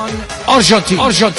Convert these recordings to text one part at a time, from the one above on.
آرژانتین.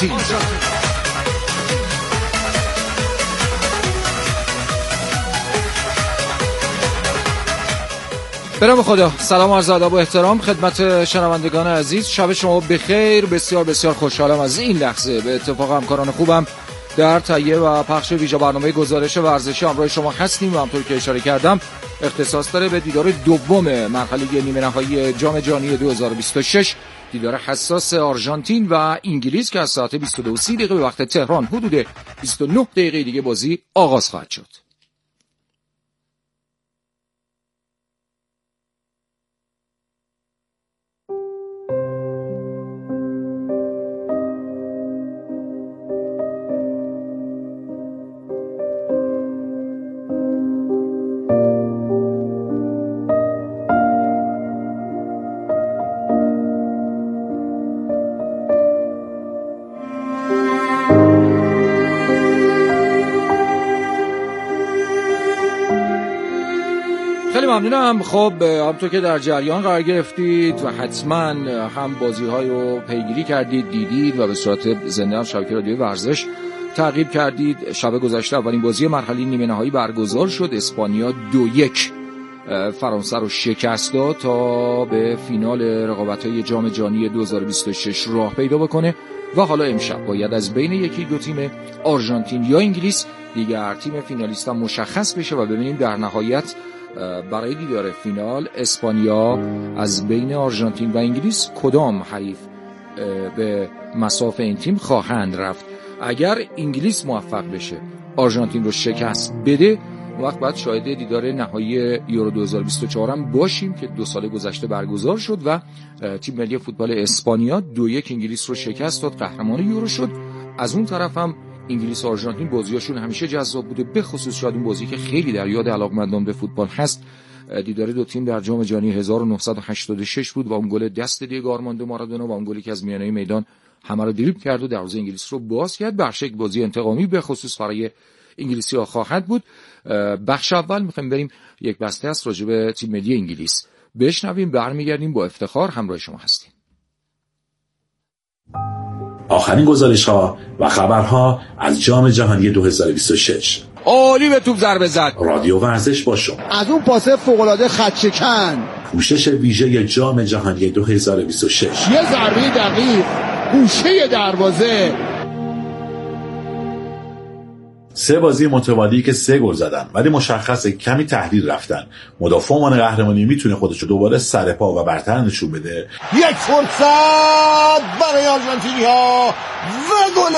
برام خدا. سلام و عرض ادب و احترام خدمت شنوندگان عزیز. شب شما بخیر. بسیار بسیار خوشحالم از این لحظه به اتفاق همکاران خوبم در تهیه و پخش ویژه برنامه گزارش ورزشی همراه شما هستیم و همطور که اشاره کردم اختصاص داره به دیدار دوم مرحله نیمه نهایی جام جهانی 2026، دیدار حساس آرژانتین و انگلیس که از ساعت 22:30 به وقت تهران حدود 29 دقیقه دیگه بازی آغاز خواهد شد. ممنونم. خب همونطور که در جریان قرار گرفتید و حتما هم بازی‌های رو پیگیری کردید، دیدید و به صورت زنده هم شبکه رادیو ورزش تعقیب کردید. شب گذشته اولین بازی مرحله نیمه نهایی برگزار شد. اسپانیا 2-1 فرانسه رو شکست داد تا به فینال رقابت‌های جام جهانی 2026 راه پیدا بکنه و حالا امشب باید از بین یکی دو تیم آرژانتین یا انگلیس دیگر تیم فینالیست هم مشخص بشه و ببینیم در نهایت برای دیدار فینال اسپانیا از بین آرژانتین و انگلیس کدام حریف به مصاف این تیم خواهند رفت. اگر انگلیس موفق بشه آرژانتین رو شکست بده، وقت بعد شاهد دیدار نهایی یورو 2024 هم باشیم که 2 سال گذشته برگزار شد و تیم ملی فوتبال اسپانیا 2-1 انگلیس رو شکست داد، قهرمان یورو شد. از اون طرف هم انگلیس و آرژانتین بازیاشون همیشه جذاب بوده، به خصوص شاید اون بازی که خیلی در یاد علاقمندان به فوتبال هست، دیدار دو تیم در جام جهانی 1986 بود و اون گل دست دیگو آرماندو مارادونا و اون گلی که از میانه میدان همه رو دریبل کرد و دروازه انگلیس رو باز کرد. بخش یک بازی انتقامی به خصوص برای انگلیسی‌ها خواهد بود. بخش اول می‌خوایم بریم یک بسته است راجع به تیم ملی انگلیس بشنویم، برمیگردیم با افتخار همراه شما هستیم. آخرین گزارش‌ها و خبرها از جام جهانی 2026. عالی به توپ ضربه زد. رادیو ورزش با شما. از اون پاسه فوق‌العاده خط‌شکن. پوشش ویژه جام جهانی 2026. یه ضربه دقیق گوشه دروازه. 3 بازی متوالی که 3 گل زدن ولی مشخصه کمی تحلیل رفتن. مدافع عنوان قهرمانی میتونه خودشو دوباره سر پا و برتر نشون بده. یک فرصت برای آرژانتینیا و گل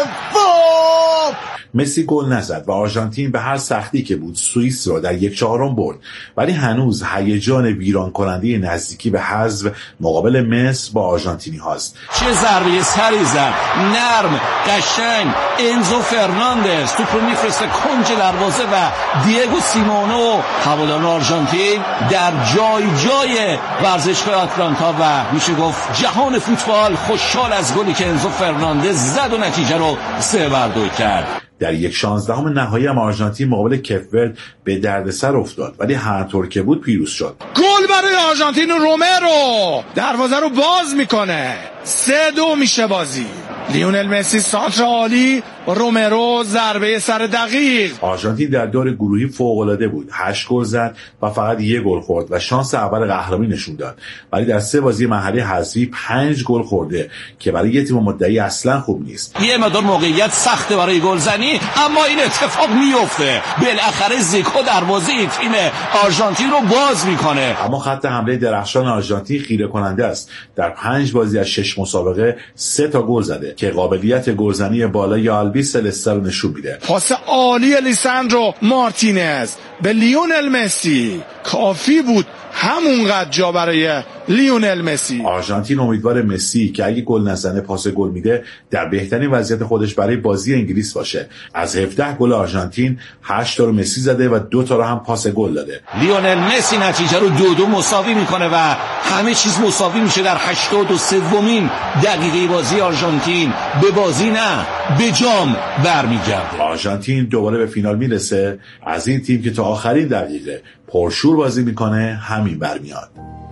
سوم. مسی گل نزد و آرژانتین به هر سختی که بود سوئیس را در 1/4 برد، ولی هنوز هیجان ویران کننده نزدیکی به حذف مقابل مصر با آرژانتینی هاست. چه ضربه سری زد، نرم، قشنگ. انزو فرناندز توپو میفرسته کنج دروازه و دیگو سیمونو هواداران آرژانتین در جای جای ورزشگاه آتلانتا و میشه گفت جهان فوتبال خوشحال از گلی که انزو فرناندز زد و نتیجه رو 3-2 کرد. در 1/16 نهایی هم آرژانتین مقابل کپورد به دردسر افتاد ولی هر طور که بود پیروز شد. گل برای آرژانتین و رومرو دروازه رو باز میکنه. 3-2 میشه بازی. لیونل مسی سانتر عالی، رومرو ضربه سر دقیق. آرژانتین در دور گروهی فوق‌العاده بود. 8 گل زد و فقط 1 گل خورد و شانس اول قهرمانی نشون داد. ولی در 3 بازی مرحله حذفی 5 گل خورده که برای یه تیم مدعی اصلا خوب نیست. یه مقدار موقعیت سخته برای گلزنی، اما این اتفاق میفته. بالاخره زیکو دروازه تیم آرژانتین رو باز میکنه. اما خط حمله درخشان آرژانتین خیره کننده است. در 5 بازی از 6 مسابقه 3 تا گل زده که قابلیت گلزنی بالای آلبی سلسته رو نشون میده. پاس عالی لیساندرو مارتینز به لیونل مسی کافی بود همونقدر جا برای لیونل مسی. آرژانتین امیدوار مسی که اگه گل نزنه پاس گل میده در بهترین وضعیت خودش برای بازی انگلیس باشه. از 17 گل آرژانتین 8 تا رو مسی زده و 2 تا رو هم پاس گل داده. لیونل مسی نتیجه رو 2-2 مساوی میکنه و همه چیز مساوی میشه در 83مین دقیقه بازی. آرژانتین به بازی نه به جام برمیگرده. آرژانتین دوباره به فینال میرسه. از این تیم که تا آخرین دقیقه پرشور بازی میکنه همین برمیاد.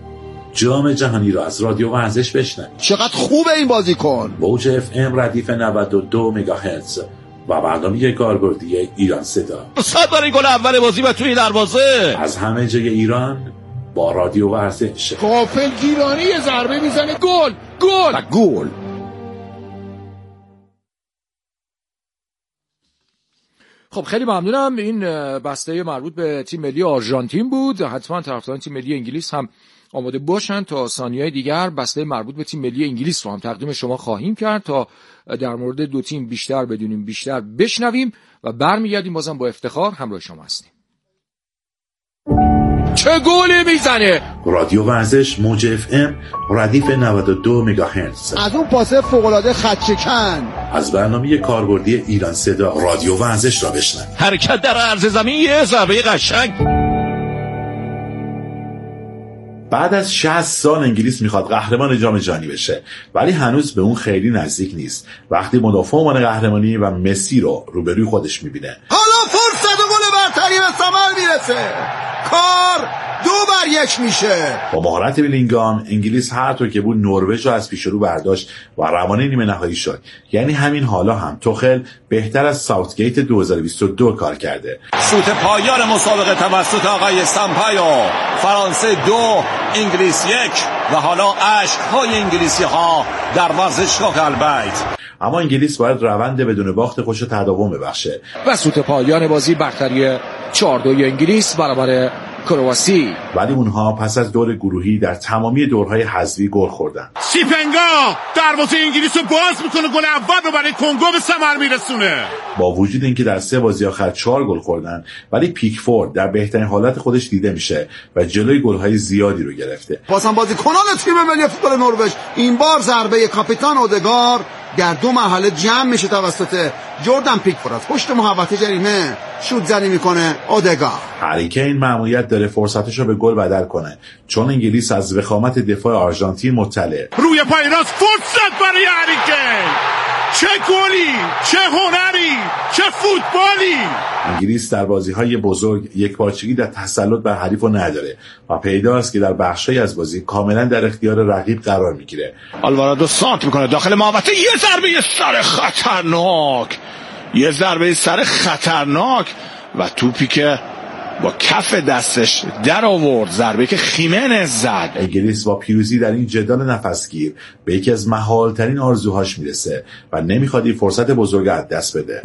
جام جهانی را از رادیو ورزش بشنوید. چقدر خوبه این بازیکن. موج اف ام ردیف 92 مگاهرتز و برنامه کاربردی ایران صدا. صد برای گل اول بازی و توی دروازه از همه جای ایران با رادیو ورزش. غافل گیرانی یه ضربه میزنه، گل و گل. خب خیلی ممنونم. این بسته مربوط به تیم ملی آرژانتین بود. حتما طرفداران تیم ملی انگلیس هم آماده باشن تا ثانیه‌های دیگر بسته مربوط به تیم ملی انگلیس رو هم تقدیم شما خواهیم کرد تا در مورد دو تیم بیشتر بدونیم، بیشتر بشنویم و برمیگردیم بازم با افتخار همراه شما هستیم. چه گلی میزنه! رادیو ورزش موج اف ام ردیف 92 مگاهرتز. از اون پاسه فوق‌العاده خط شکن. از برنامه کاربردی ایران صدا رادیو ورزش را بشنوید. حرکت در عرض زمین، یه ضربه قشنگ. بعد از 60 سال انگلیس میخواد قهرمان جام جهانی بشه، ولی هنوز به اون خیلی نزدیک نیست. وقتی مدافع عنوان قهرمانی و مسی رو روبروی خودش میبینه. حالا فرصت گل برتری به ثمر میرسه. کار 2-1 میشه. با مهارت بلینگام انگلیس هر طور که بود نروژ رو از پیش رو برداشت و روانه نیمه نهایی شد. یعنی همین حالا هم توخل بهتر از ساوتگیت 2022 کار کرده. سوت پایان مسابقه توسط آقای سامپایو. فرانسه 2 انگلیس 1 و حالا اشک‌های انگلیسی‌ها در ورزشگاه البیت. اما انگلیس باید روند بدون باخت خوش تداوم ببخشه و سوت پایان بازی برتری 4-2 انگلیس برابر کرواسی. ولی اونها پس از دور گروهی در تمامی دورهای حذفی گل خوردن. سیپنگا دروازه انگلیس رو باز میکنه، گل اول رو برای کنگو به ثمر میرسونه. با وجود اینکه در 3 بازی آخر 4 گل خوردن، ولی پیکفورد در بهترین حالت خودش دیده میشه و جلوی گل‌های زیادی رو گرفته. بازم بازیکنان تیم ملی فوتبال نروژ این بار ضربه کاپیتان اودگار در 2 مرحله جمع میشه توسط جردن پیکفورد. پشت محوطه جریمه شوت زنی میکنه اودگار. هری کین مأموریت داره فرصتش رو به گل بدل کنه، چون انگلیس از وخامت دفاع آرژانتین مطلع. روی پای راست فرصت برای هری کین. چه گلی، چه هنری، چه فوتبالی! انگلیس در بازی‌های بزرگ یکپارچگی در تسلط بر حریف رو نداره و پیداست که در بخشی از بازی کاملا در اختیار رقیب قرار میگیره. آلوارادو سانت میکنه داخل محوطه، یه ضربه سر خطرناک، یه ضربه سر خطرناک و توپی که با کف دستش در آورد، ضربه که خیمنز زد. انگلیس با پیروزی در این جدال نفسگیر به یکی از محال‌ترین آرزوهاش میرسه و نمیخواد این فرصت بزرگ از دست بده.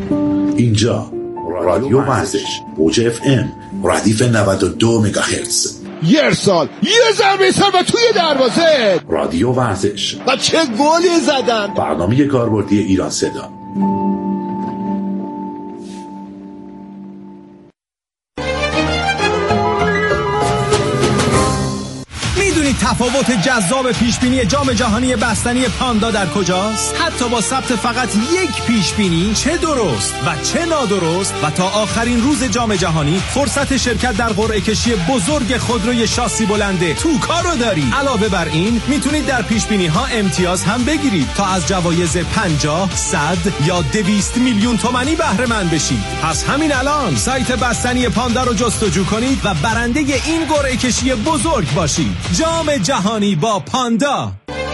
اینجا رادیو ورزش موج اف ام ردیف 92 مگاهرتز. یه ارسال، یه ضربه سر و توی دروازه. رادیو ورزش و چه گلی زدن. برنامه کاربردی ایران صدا. تفاوت جذاب پیشبینی جام جهانی بستنی پاندا در کجاست؟ حتی با ثبت فقط یک پیشبینی، چه درست و چه نادرست، و تا آخرین روز جام جهانی فرصت شرکت در قرعه کشی بزرگ خودروی شاسی بلنده توکا رو دارید. علاوه بر این میتونید در پیشبینی ها امتیاز هم بگیرید تا از جوایز 50, 100 یا 200 میلیون تومانی بهره مند بشید. پس همین الان سایت بستنی پاندا رو جستجو کنید و برنده این قرعه کشی بزرگ باشید. جام جهانی با پاندا.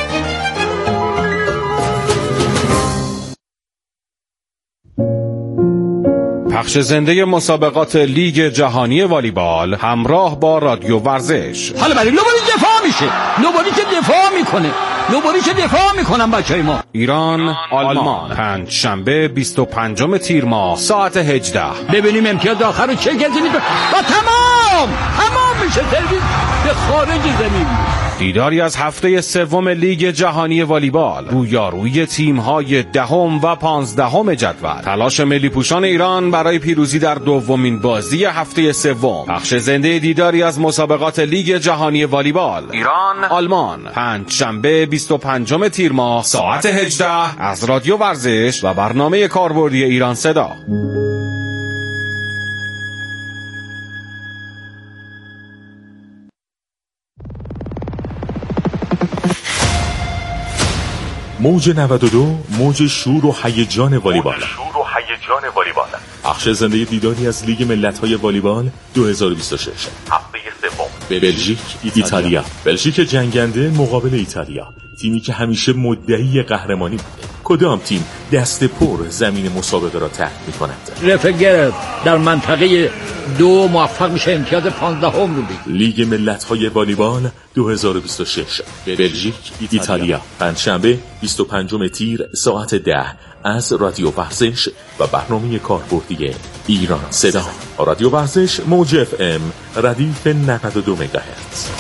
پخش زنده مسابقات لیگ جهانی والیبال همراه با رادیو ورزش. حالا برای نوباری دفاع میشه، نوباری که دفاع میکنه، نوباری که دفاع میکنن بچهای ما. ایران آلمان پنجشنبه 25 تیر ماه ساعت 18. ببینیم امتیاز آخر رو چه کسی میکنه و تمام میشه سرویس به خارج زمین. دیداری از هفته سوم لیگ جهانی والیبال، رویارویی تیم‌های 10 و 15 جدول، تلاش ملی پوشان ایران برای پیروزی در دومین بازی هفته سوم. پخش زنده دیداری از مسابقات لیگ جهانی والیبال ایران آلمان پنجشنبه 25 تیر ماه ساعت 18 از رادیو ورزش و برنامه کاربردی ایران صدا. موج 92 موج شور و هیجان والیبال. بخش زنده دیداری از لیگ ملت‌های والیبال 2026 هفته سوم بلژیک ایتالیا. بلژیک جنگنده مقابل ایتالیا، تیمی که همیشه مدعی قهرمانی بوده. کدام تیم دست پر زمین مسابقه را ترک می‌کند؟ رفگر در منطقه 2 موفق میشه امتیاز 15 رو بگیره. لیگ ملت‌های والیبال 2026. بلژیک ایتالیا، پنجشنبه 25 تیر ساعت 10 از رادیو ورزش و برنامه کاربردی ایران صدا. رادیو ورزش موج اف ام ردیف 92 مگاهرتز.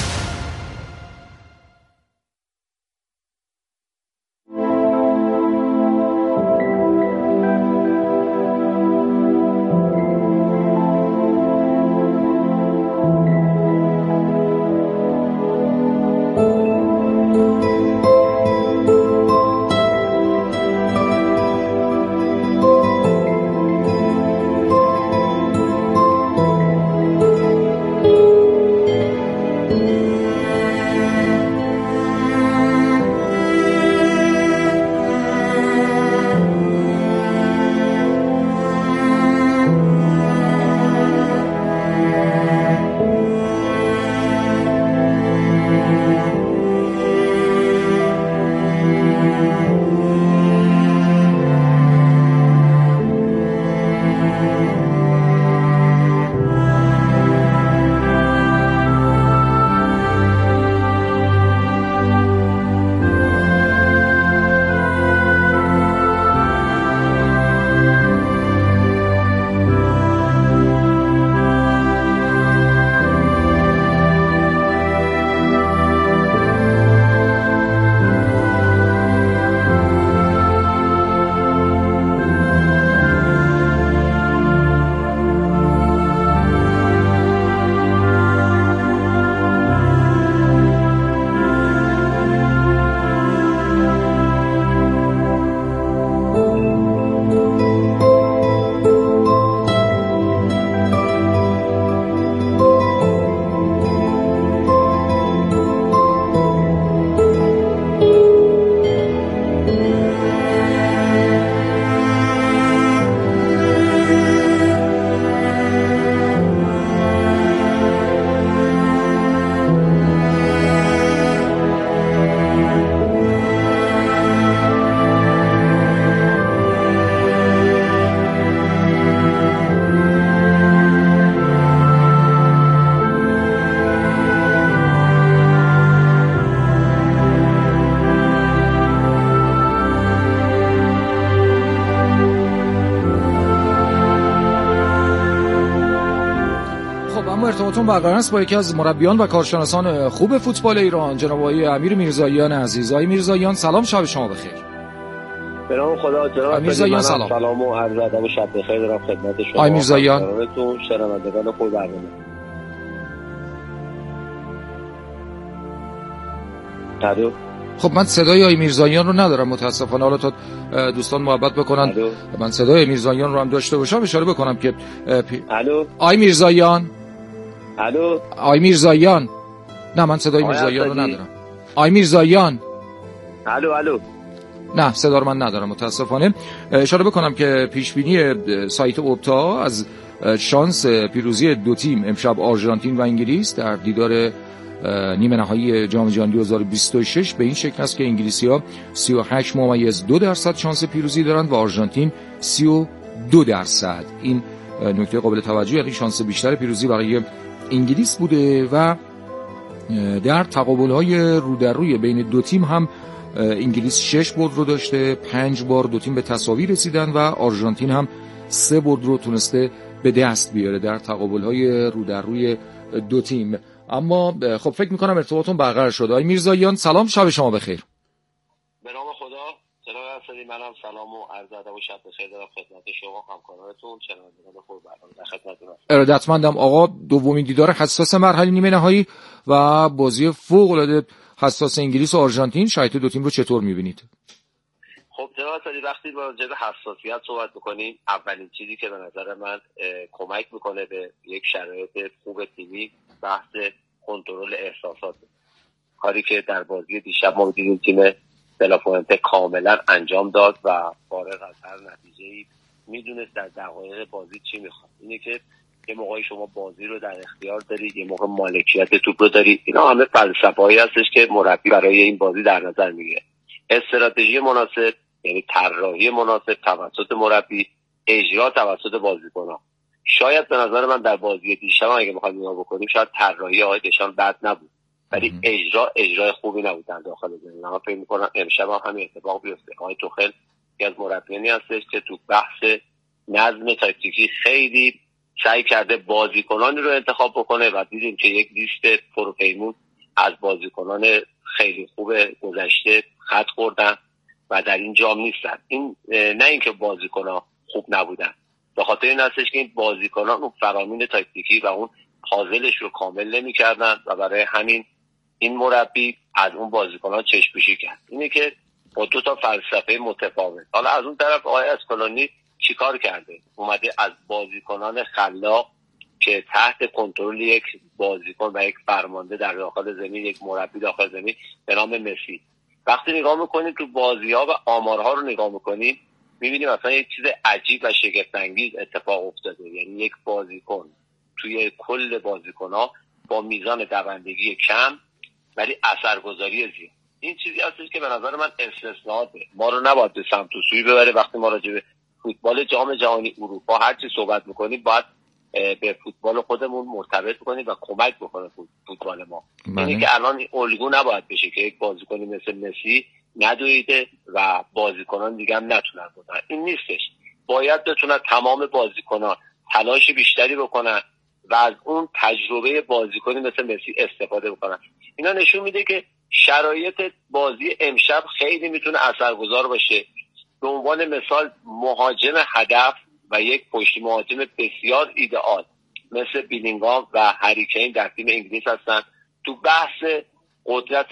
ارتباطتون برقرار است با یکی از مربیان و کارشناسان خوب فوتبال ایران، جناب آقای امیر میرزاییان عزیز. آقای میرزاییان سلام، شب شما بخیر. به نام خدا. جناب میرزاییان سلام و عرض ادب و شب بخیر دارم خدمت شما. آقای میرزاییان شنوندگان خوب برنامه. الو. خب من صدای آقای میرزاییان رو ندارم متاسفانه، حالا تا دوستان محبت بکنن من صدای میرزاییان رو هم داشته باشم اشاره بکنم که الو. آقای میرزاییان. الو. آقای میرزاییان. نه من صدای میرزاییان رو ندارم. آقای میرزاییان. الو. نه صدا رو من ندارم متاسفانه. اشاره بکنم که پیش بینی سایت اوپتا از شانس پیروزی دو تیم امشب آرژانتین و انگلیس در دیدار نیمه نهایی جام جهانی 2026 به این شکل است که انگلیسی‌ها 38.2% شانس پیروزی دارند و آرژانتین 32%. این نکته قابل توجه، یعنی شانس بیشتر پیروزی برای انگلیس بوده و در تقابل‌های رو در روی بین دو تیم هم انگلیس 6 برد رو داشته، 5 بار دو تیم به تساوی رسیدن و آرژانتین هم 3 برد رو تونسته به دست بیاره در تقابل‌های رو در روی دو تیم. اما خب فکر می‌کنم ارتباطتون برقرار شده. آقای میرزاییان سلام، شب شما بخیر. به نام خدا. جناب اسدی، منم سلام و عرض ادب و شب بخیر دارم خدمت شما، همکارانتون، شنوندگان خوب برنامه. در خدمتتون هستم. ارادتمندم آقا. دومین دیدار حساس مرحله نیمه نهایی و بازی فوق‌العاده حساس انگلیس و آرژانتین، شرایط دو تیم رو چطور می‌بینید؟ خب جناب اسدی، وقتی با راجع به حساسیت صحبت می‌کنیم، اولین چیزی که به نظر من کمک می‌کنه به یک شرایط خوب تیمی بحث کنترل احساسات، کاری که در بازی دیشب ما دیدیم تیم بلافونته کاملا انجام داد و فارغ از هر نتیجه‌ای میدونست در دقایق بازی چی میخواد. اینه که یه موقعی شما بازی رو در اختیار دارید، یه موقع مالکیت توپ رو دارید. اینا همه فلسفه‌ای هستش که مربی برای این بازی در نظر میگیره. استراتژی مناسب یعنی طراحی مناسب توسط مربی، اجرا توسط بازیکن‌ها. شاید به نظر من در بازی دیشب اگه بخوایم نگاه بکنیم شاید طراحی آقای دشان بد نبود، ولی اجرای خوبی نبود در داخل زمین. من فکر می‌کنم امشب هم همین اتفاق بیفته. آقای توخل که از مربیانی هستش که تو بحث نظم تاکتیکی خیلی سعی کرده بازیکنانی رو انتخاب بکنه و دیدیم که یک لیست پروپیمون از بازیکنان خیلی خوب گذشته خط خوردن و در این جام نیستن. این نه اینکه بازیکن‌ها خوب نبودن، به خاطر این هستش که این بازیکنان اون فرامین تاکتیکی و اون پازلش رو کامل نمی‌کردن و برای همین این مربی از اون بازیکنان چشم‌پوشی کرد. اینه که با دو تا فلسفه متفاوت. حالا از اون طرف آقای اسکالونی چیکار کرده؟ اومده از بازیکنان خلاق که تحت کنترل یک بازیکن و یک فرمانده در داخل زمین، یک مربی داخل زمین به نام مسی، وقتی نگاه میکنیم تو بازی‌ها و آمارها رو نگاه میکنیم میبینیم اصلا یک چیز عجیب و شگفت‌انگیز اتفاق افتاده. یعنی یک بازیکن توی کل بازیکن‌ها با میزان دوندگی کم ولی اثرگذاری زیاد. این چیزی هستش که به نظر من استثناءاته. ما رو نباید به سمت و سوی ببره. وقتی ما راجع به فوتبال جام جهانی اروپا هر چی صحبت میکنیم باید به فوتبال خودمون مرتبط بکنیم و کمک بکنه فوتبال ما. یعنی که الان الگو نباید بشه که یک بازیکنی مثل مسی ندویده و بازیکنان دیگه هم نتونن بودن. این نیستش. باید بتونن تمام بازیکنان تلاش بیشتری بکنن و از اون تجربه بازیکنی مثل مسی استفاده بکنن. اینا نشون میده که شرایط بازی امشب خیلی میتونه اثرگذار باشه. به عنوان مثال مهاجم هدف و یک پشت مهاجم بسیار ایدئال مثل بیلینگام و هری کین در تیم انگلیس هستن. تو بحث قدرت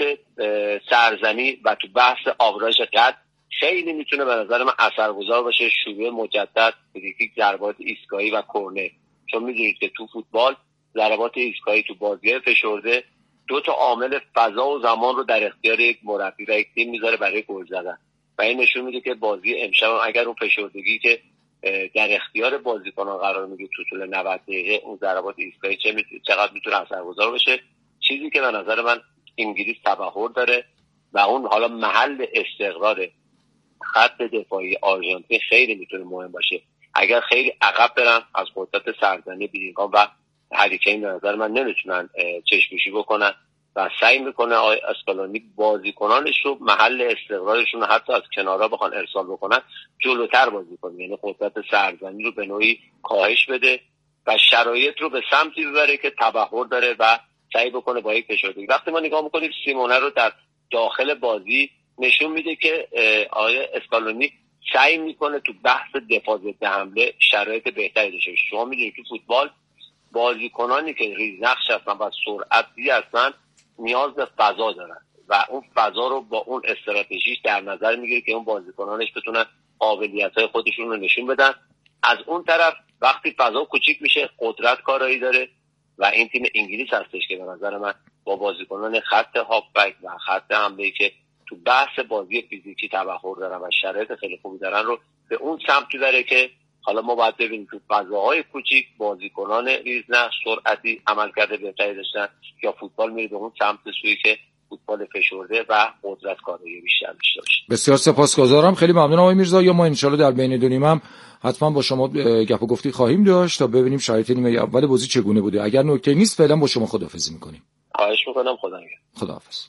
سرزنی و تو بحث آوراژ قد خیلی میتونه به نظر من اثرگذار باشه. شروع مجدد، فریکیک، ضربات ایستگاهی و کرنر. چون میدونید که تو فوتبال ضربات ایستگاهی تو بازی‌های فشرده دو تا عامل فضا و زمان رو در اختیار یک مربی و یک تیم میذاره برای گل زدن و این نشون میده که بازی امشب اگر اون فشردگی که در اختیار بازیکنان قرار میگیره تو طول 90 دقیقه اون ضربات ایستگاهی چقدر میتونه اثرگذار بشه. چیزی که به نظر من انگلیس تبحر داره و اون حالا محل استقرار خط دفاعی آرژانتین خیلی میتونه مهم باشه. اگر خیلی عقب برن از قدرت سرزنی بیلینگام و هری کین به نظر من نمیتونن چشم‌پوشی بکنن و سعی میکنه اسکالونی بازیکنانش رو محل استقرارشون حتی از کنارها بخوان ارسال بکنن جلوتر بازی کنه. یعنی قدرت سرزنی رو به نوعی کاهش بده و شرایط رو به سمتی ببره که تبحر داره و سعی بکنه با یک فشردگی. وقتی ما نگاه میکنیم سیمونه رو در داخل بازی نشون میده که آقای اسکالونی سعی میکنه تو بحث دفاع ضد حمله شرایط بهتری داشته باشه. شما میدونید تو فوتبال بازیکنانی که ریزنقش هستن و سرعتی هستن نیاز به فضا دارن و اون فضا رو با اون استراتژیش در نظر میگیره که اون بازیکنانش بتونن قابلیت‌های خودشون رو نشون بدن. از اون طرف وقتی فضا کوچیک میشه قدرت کارایی داره و این تیم انگلیس هستش که به نظر من با بازیکنان خط هافبک و خط حمله که تو بحث بازی فیزیکی تبحر دارن و شرایط خیلی خوبی دارن رو به اون سمتی بره که حالا ما باید ببینیم تو فضاهای کوچیک بازیکنان ریزنقش سرعتی عملکرد بهتری داشتن یا فوتبال میره به اون سمت سویی که فوتبال فشرده و قدرت کارایی بیشتر داشته باشه. بسیار سپاسگزارم. خیلی ممنونم آقای میرزا. یا ما انشالله در بین دو نیم هم حتما با شما گپ و گفتی خواهیم داشت تا ببینیم شرایط نیمه اول بازی چگونه بوده. اگر نکته نیست فعلا با شما خداحافظی میکنیم. خواهش میکنم. خداحافظ.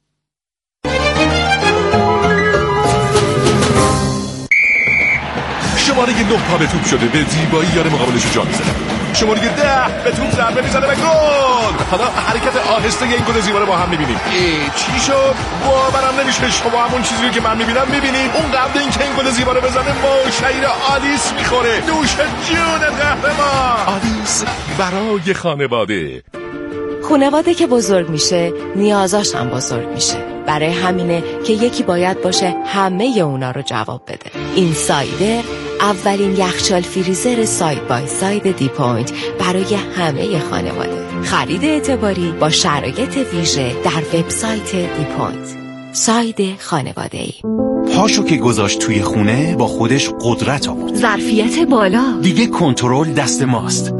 شماره 9 پا به توپ شده به زیبایی یار مقابلش جا میزنه. شماره 10 به توپ ضربه میزنه و گل. حالا حرکت آهسته این گل زیبا رو با هم میبینیم. چی شد؟ باورم نمیشه شما همون چیزی رو که من میبینم میبینید. اون قبل اینکه این گل زیبا رو بزنه با شیر آلیس میخوره. نوش جون قهرمان. آلیس برای خانواده. خانواده که بزرگ میشه نیازاش هم بزرگ میشه. برای همینه که یکی باید باشه همه اونا رو جواب بده. این سایدر اولین یخچال فریزر ساید بای ساید دی پوینت برای همه خانواده. خرید اعتباری با شرایط ویژه در وبسایت دی پوینت. ساید خانواده‌ای. پاشو که گذاشت توی خونه با خودش قدرت آورد. ظرفیت بالا. دیگه کنترل دست ماست.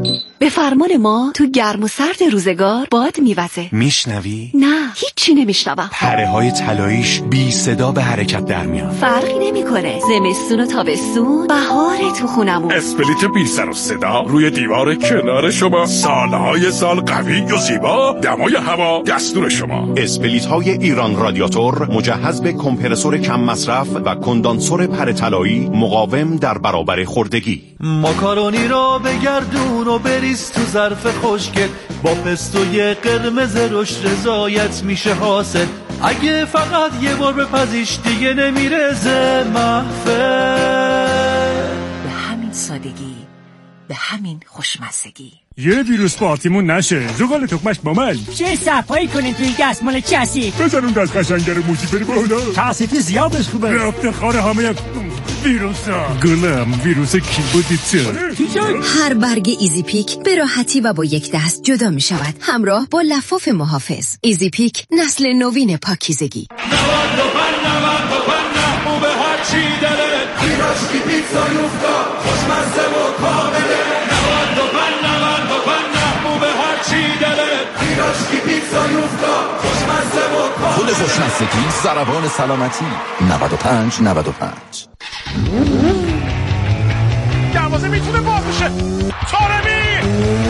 به فرمان ما تو گرم و سرد روزگار باد میوزه. میشنوی؟ نه، هیچی نمیشنوم. پره های طلاییش بی صدا به حرکت در میان. فرقی نمیکنه. زمستون و تابستون، بهار تو خونمون. اسپلیت بی سر و صدا روی دیوار کنار شما، سالهای سال قوی و زیبا، دمای هوا دستور شما. اسپلیت های ایران رادیاتور مجهز به کمپرسور کم مصرف و کندانسور پره طلایی مقاوم در برابر خوردگی. ماکارونی رو بگردون و بریز تو ظرف خشکت، با پستوی قرمز رشد رضایت میشه حاصل. اگه فقط یه بار بپزیش دیگه نمیرزه محفل. به همین سادگی، به همین خوشمزگی. یه ویروس پارتیمون نشه. زغال تخمش مامل چه صفایی کنین توی دستمال کثیف. بزن اون دست قشنگه موچی بری بالا. کثیفی زیادش خوبه. رفته خار همه ویروسا. گلم ویروس کی بودی تو؟ هر برگ ایزی پیک به راحتی و با یک دست جدا می شود همراه با لفاف محافظ. ایزی پیک نسل نوین پاکیزگی. خود خوشمزگی ضربان سلامتی 95 دروازه میتونه باز بشه. تارمی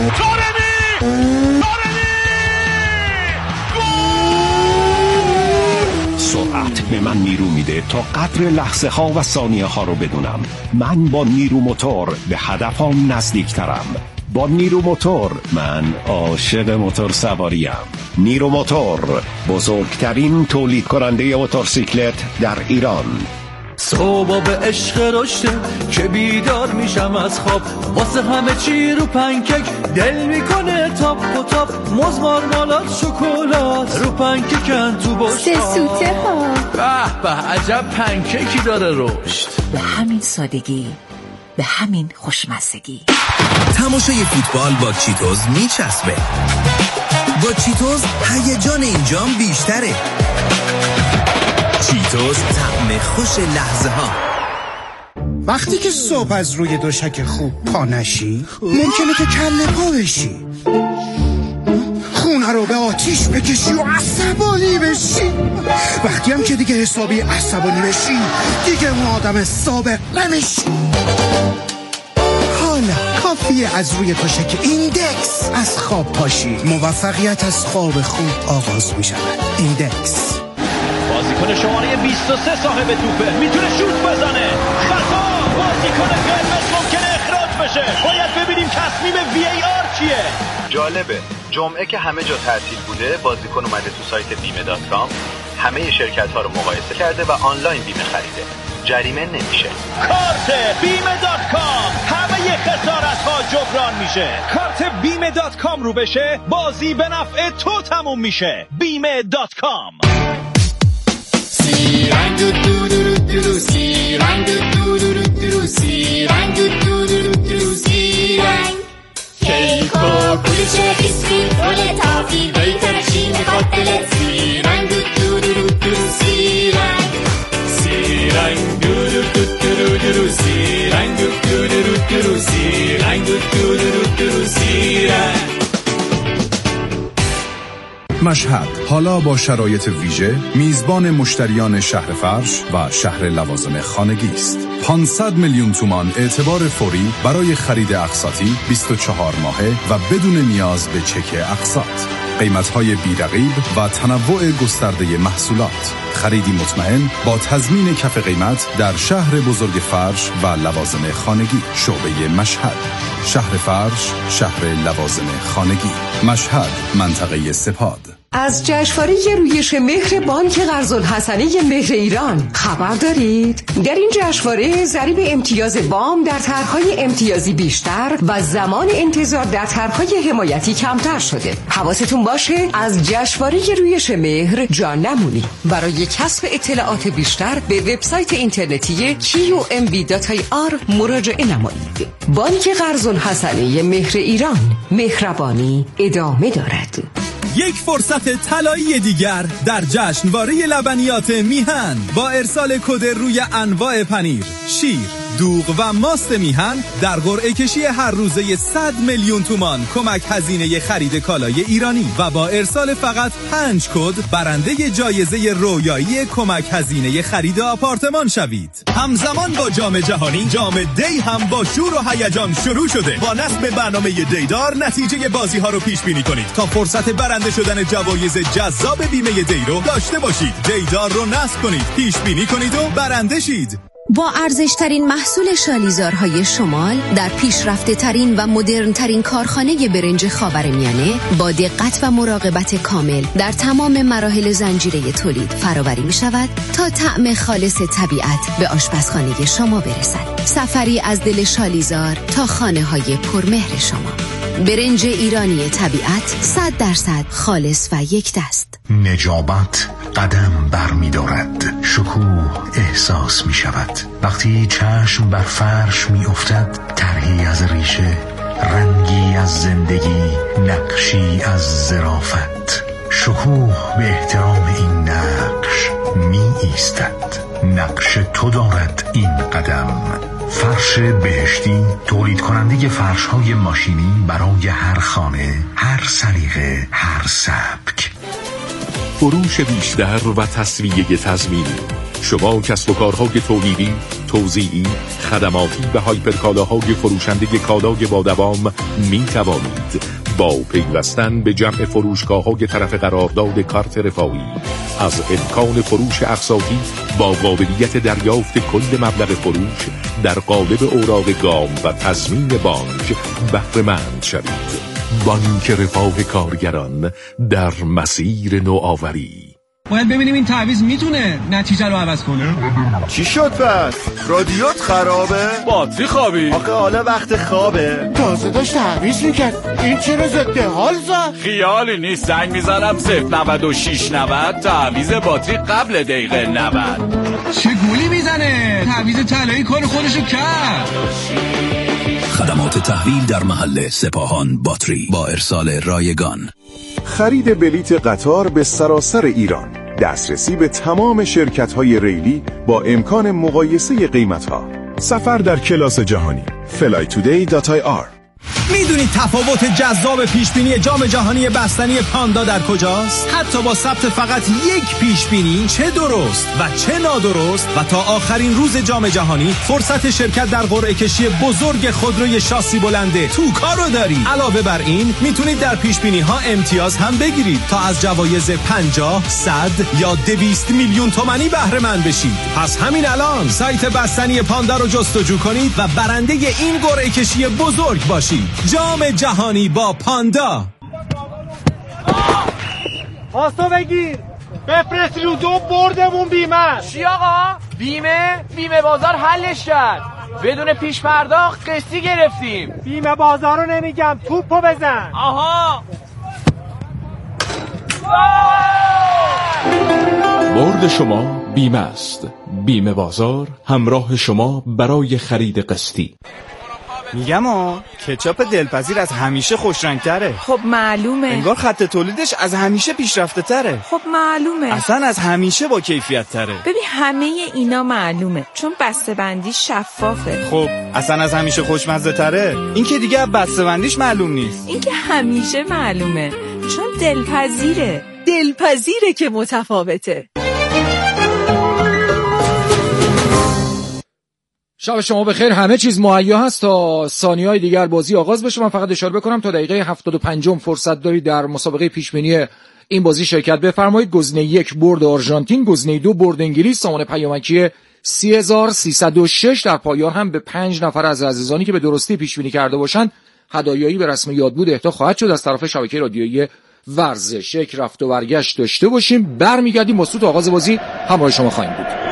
سرعت به من نیرو میده تا قدر لحظه ها و ثانیه ها رو بدونم. من با نیرو موتور به هدفم نزدیکترم. با نیرو موتور من عاشق موتور سواریم. نیرو موتور بزرگترین تولید کننده موتورسیکلت در ایران. صبح به عشق رشته که بیدار میشم از خواب، واسه همه چی رو پنکک دل میکنه تاپ و تاپ. موز مارمالاد شکلات رو پنککن تو بشقاب. سه سوته ها. به به عجب پنککی داره رشد. به همین سادگی، به همین خوشمزگی. تماشای فوتبال با چیتوز میچسبه. با چیتوز هیجان اینجام بیشتره. چیتوز طعم خوش لحظه ها. وقتی که صبح از روی دوشک خوب پا نشی ممکنه که کله پا بشی، خونه رو به آتیش بکشی و عصبانی بشی. وقتی هم که دیگه حسابی عصبانی بشی دیگه اون آدم سابق نمیشی. حالا کافیه از روی دوشک ایندکس از خواب پاشی. موفقیت از خواب خوب آغاز می شود. ایندکس. بازیکن شماره 23 صاحب توپه، میتونه شوت بزنه. خطا، بازیکن قرمز ممکنه اخراج بشه. باید ببینیم تصمیم VAR چیه. جالبه جمعه که همه جا تعطیل بوده، بازیکن اومده تو سایت بیمه.com، همه شرکت ها رو مقایسه کرده و آنلاین بیمه خریده. جریمه نمیشه. کارت بیمه.com، همه خسارت ها جبران میشه. کارت بیمه.com رو بشه، بازی به نفع تو تموم میشه. بیمه.com. سیرنگ دو دو دو دو سیرنگ دو دو دو دو سیرنگ دو دو دو دو سیرنگ کیک و کلوچه بیسکویت رول تافی بیترشی میخواد دلت. سیرنگ دو دو دو دو سیرنگ سیرنگ دو دو دو دو دو سیرنگ دو دو دو دو سیرنگ دو دو دو سیرنگ. مشهد حالا با شرایط ویژه میزبان مشتریان شهر فرش و شهر لوازم خانگی است. 500 میلیون تومان اعتبار فوری برای خرید اقساطی 24 ماهه و بدون نیاز به چک اقساط. قیمت‌های بی‌رقیب و تنوع گسترده محصولات. خریدی مطمئن با تضمین کف قیمت در شهر بزرگ فرش و لوازم خانگی. شعبه مشهد، شهر فرش، شهر لوازم خانگی. مشهد، منطقه سپاد. از جشنواره رویش مهر بانک قرض‌الحسنه مهر ایران خبر دارید؟ در این جشنواره ضریب امتیاز وام در طرح‌های امتیازی بیشتر و زمان انتظار در طرح‌های حمایتی کمتر شده. حواستون باشه از جشنواره رویش مهر جان نمونی. برای کسب اطلاعات بیشتر به وبسایت اینترنتی qmb.ir مراجعه نمایید. بانک قرض‌الحسنه مهر ایران، مهربانی ادامه دارد. یک فرصت طلایی دیگر در جشنواره لبنیات میهن با ارسال کد روی انواع پنیر، شیر، دوغ و ماست میهن در قرعه کشی هر روزه 100 میلیون تومان کمک هزینه خرید کالای ایرانی و با ارسال فقط 5 کد برنده جایزه رویایی کمک هزینه خرید آپارتمان شوید. همزمان با جام جهانی، جام دی هم با شور و هیجان شروع شده. با نصب برنامه دیدار نتیجه بازی ها رو پیش بینی کنید تا فرصت برنده شدن جوایز جذاب بیمه دی رو داشته باشید. دیدار رو نصب کنید، پیش بینی کنید و برنده شید. با ارزشترین محصول شالیزارهای شمال در پیشرفته ترین و مدرن ترین کارخانه برنج خاورمیانه با دقت و مراقبت کامل در تمام مراحل زنجیره تولید فراوری می شود تا طعم خالص طبیعت به آشپزخانه شما برسد. سفری از دل شالیزار تا خانه های پرمهر شما. برنج ایرانی طبیعت 100% خالص و یک دست. نجابت قدم بر می دارد، شکوه احساس می شود وقتی چشم بر فرش می افتد. طرحی از ریشه، رنگی از زندگی، نقشی از ظرافت. شکوه به احترام این نقش می ایستد. نقش تو دارد این قدم. فرش بهشتی، تولید کننده فرش های ماشینی برای هر خانه، هر سلیقه، هر سبک. فروش بیشتر و تسویه تضمینی. شما کسب و کارهای تولیدی، توزیعی، خدماتی و هایپرکالاهای فروشنده کالای با دوام می توانید با پیوستن به جمع فروشگاه‌های طرف قرارداد کارت رفاهی از امکان فروش اقساطی با قابلیت دریافت کل مبلغ فروش در قالب اوراق گام و تضمین بانک بهره مند شوید. بانک رفاه کارگران در مسیر نوآوری. باید ببینیم این تعویض میتونه نتیجه رو عوض کنه. چی شد پس؟ رادیوت خرابه؟ باتری خوابی؟ آخه حالا وقت خوابه. تازه داشت تعویض میکرد، این چرا ضد حال زد؟ خیالی نیست، زنگ میزنم 09690 تعویض باتری قبل دقیقه 90. چه گولی میزنه؟ تعویض طلایی کار خودشو کرد. خدمات تحویل در محل سپاهان باتری با ارسال رایگان. خرید بلیت قطار به سراسر ایران، دسترسی به تمام شرکت‌های ریلی با امکان مقایسه قیمت‌ها. سفر در کلاس جهانی flytoday.ir. میدونید تفاوت جذاب پیشبینی جام جهانی بستنی پاندا در کجاست؟ حتی با ثبت فقط یک پیشبینی، چه درست و چه نادرست، و تا آخرین روز جام جهانی فرصت شرکت در قرعه کشی بزرگ خودروی شاسی بلنده توکا رو دارید. علاوه بر این میتونید در پیشبینی ها امتیاز هم بگیرید تا از جوایز 50, 100 یا 200 میلیون تومانی بهره مند بشید. پس همین الان سایت بستنی پاندا رو جستجو کنید و برنده این قرعه کشی بزرگ باشید. جام جهانی با پاندا. پاستو بگیر، بفرست رو دو بردمون بیمه. چی آقا؟ بیمه بازار حلش کرد، بدون پیش پرداخت قسطی گرفتیم. بیمه بازار رو نمیگم، توپو بزن. آها. برد شما بیمه است. بیمه بازار همراه شما برای خرید قسطی. میگم کچاپ دلپذیر از همیشه خوشرنگتره. خب معلومه. انگار خط تولیدش از همیشه پیشرفته تره. خب معلومه. اصلا از همیشه با کیفیت تره. ببین همه اینا معلومه چون بسته‌بندی شفافه. خب اصلا از همیشه خوشمزه تره. این که دیگه بسته‌بندیش معلوم نیست. این که همیشه معلومه چون دلپذیره که متفاوته. شب شما بخیر. همه چیز مهیا هست تا ثانیه‌های دیگر بازی آغاز بشه. من فقط اشاره بکنم تا دقیقه 75 فرصت دارید در مسابقه پیشبینی این بازی شرکت بفرمایید. گزینه 1 برد آرژانتین، گزینه 2 برد انگلیس، سامان پیامکی 30306. در پایان هم به 5 نفر از عزیزانی که به درستی پیشبینی کرده باشند هدایایی به رسم یادبود اهدا خواهد شد از طرف شبکه رادیویی ورزش. یک رفت و برگشت داشته باشیم، برمیگردیم با سود آغاز بازی همراه شما خواهیم بود.